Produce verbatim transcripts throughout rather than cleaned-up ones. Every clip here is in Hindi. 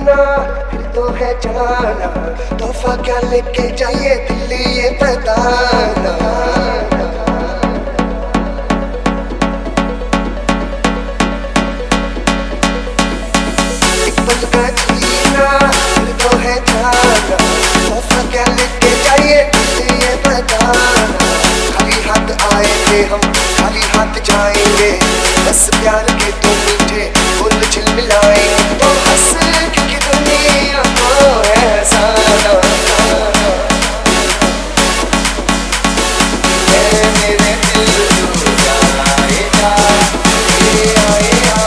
जीना फिर तो है जाना, तोहफा क्या लेके जाइए दिल्ली ये बताना। एक पल का जीना फिर तो है जाना, तोहफा क्या लेके जाइए दिल्ली ये बताना। खाली हाथ आए थे हम खाली हाथ जाएंगे, बस प्यार के तो मीठे बोल झिलमिलाएंगे। तो हंस के दुनिया को ऐसा ना मेरे दिल तू जाएगा, ये आएगा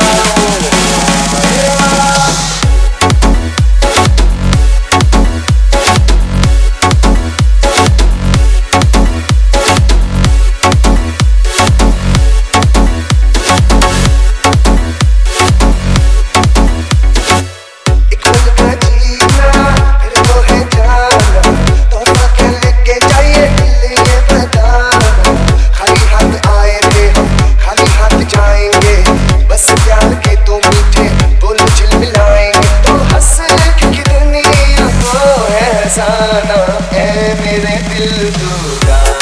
मेरे दिल दूरा।